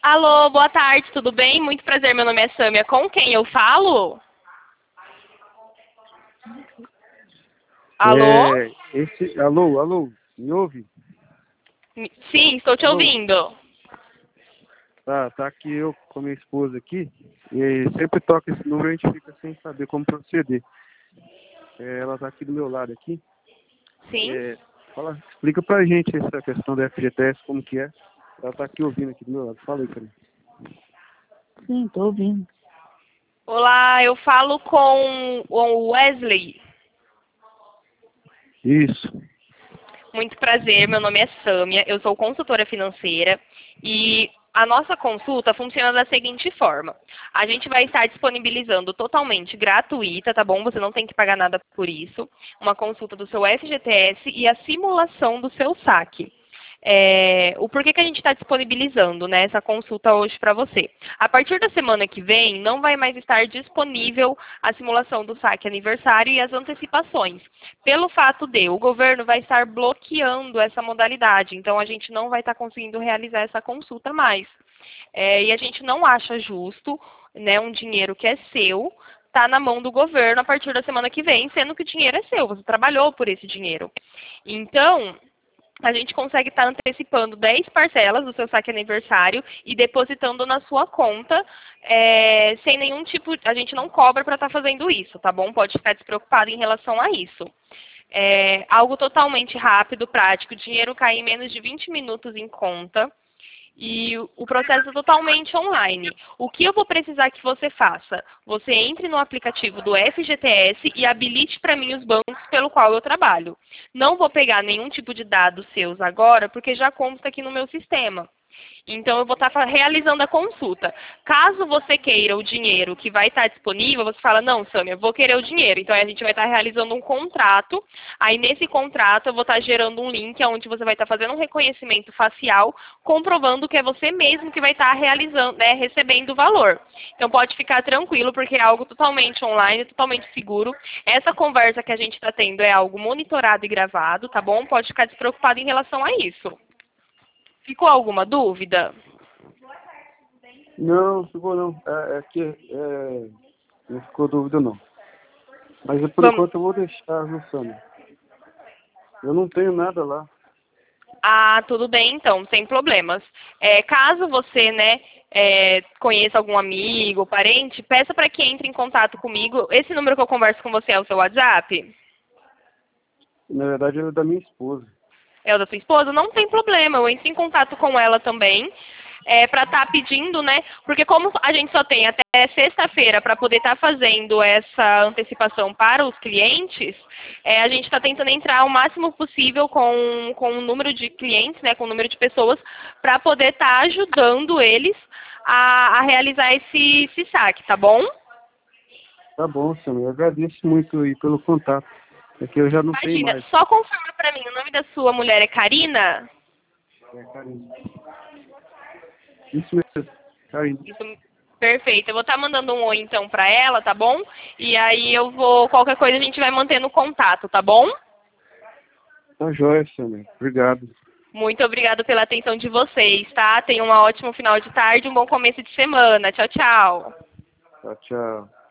Alô, boa tarde, tudo bem? Muito prazer, meu nome é Sâmia. Com quem eu falo? Alô? Alô, me ouve? Sim, estou te Alô? ouvindo. Tá aqui eu com minha esposa aqui, e sempre toca esse número e a gente fica sem saber como proceder. Ela tá aqui do meu lado aqui. Sim? Explica pra gente essa questão da FGTS, como que é. Ela tá aqui ouvindo aqui do meu lado. Fala aí, cara. Sim, tô ouvindo. Olá, eu falo com o Wesley. Isso. Muito prazer, meu nome é Sâmia, eu sou consultora financeira e a nossa consulta funciona da seguinte forma. A gente vai estar disponibilizando totalmente gratuita, tá bom? Você não tem que pagar nada por isso. Uma consulta do seu FGTS e a simulação do seu saque. O porquê que a gente está disponibilizando, né, essa consulta hoje para você. A partir da semana que vem, não vai mais estar disponível a simulação do saque aniversário e as antecipações. Pelo fato de o governo vai estar bloqueando essa modalidade, então a gente não vai estar conseguindo realizar essa consulta mais. E a gente não acha justo, né, um dinheiro que é seu tá na mão do governo a partir da semana que vem, sendo que o dinheiro é seu, você trabalhou por esse dinheiro. Então, a gente consegue estar antecipando 10 parcelas do seu saque aniversário e depositando na sua conta, sem nenhum tipo, a gente não cobra para estar fazendo isso, tá bom? Pode ficar despreocupado em relação a isso. Algo totalmente rápido, prático, o dinheiro cai em menos de 20 minutos em conta. E o processo é totalmente online. O que eu vou precisar que você faça? Você entre no aplicativo do FGTS e habilite para mim os bancos pelo qual eu trabalho. Não vou pegar nenhum tipo de dados seus agora, porque já consta aqui no meu sistema. Então, eu vou estar realizando a consulta. Caso você queira o dinheiro que vai estar disponível, você fala, não, Sâmia, vou querer o dinheiro. Então, a gente vai estar realizando um contrato. Aí, nesse contrato, eu vou estar gerando um link onde você vai estar fazendo um reconhecimento facial, comprovando que é você mesmo que vai estar realizando, né, recebendo o valor. Então, pode ficar tranquilo, porque é algo totalmente online, totalmente seguro. Essa conversa que a gente está tendo é algo monitorado e gravado, tá bom? Pode ficar despreocupado em relação a isso. Ficou alguma dúvida? Não, ficou não. Não ficou dúvida não. Mas por Vamos. enquanto eu vou deixar, viu, Sâmia? Eu não tenho nada lá. Ah, tudo bem então, sem problemas. Caso você, né, conheça algum amigo ou parente, peça para que entre em contato comigo. Esse número que eu converso com você é o seu WhatsApp? Na verdade, ele é da minha esposa. É o da sua esposa? Não tem problema, eu entro em contato com ela também. Para estar pedindo, né? Porque como a gente só tem até sexta-feira para poder estar fazendo essa antecipação para os clientes, a gente está tentando entrar o máximo possível com o número de clientes, né? Com o número de pessoas, para poder estar ajudando eles a realizar esse saque, tá bom? Tá bom, Sâmia. Eu agradeço muito aí pelo contato. É que eu já não tenho Imagina, mais. só confirma para mim, o nome da sua mulher é Karina? Karina. Isso mesmo, Karina. Isso, perfeito. Eu vou estar mandando um oi então para ela, tá bom? E aí qualquer coisa a gente vai mantendo contato, tá bom? Tá jóia, Sâmia. Obrigado. Muito obrigada pela atenção de vocês, tá? Tenham um ótimo final de tarde, um bom começo de semana. Tchau, tchau. Tchau, tchau.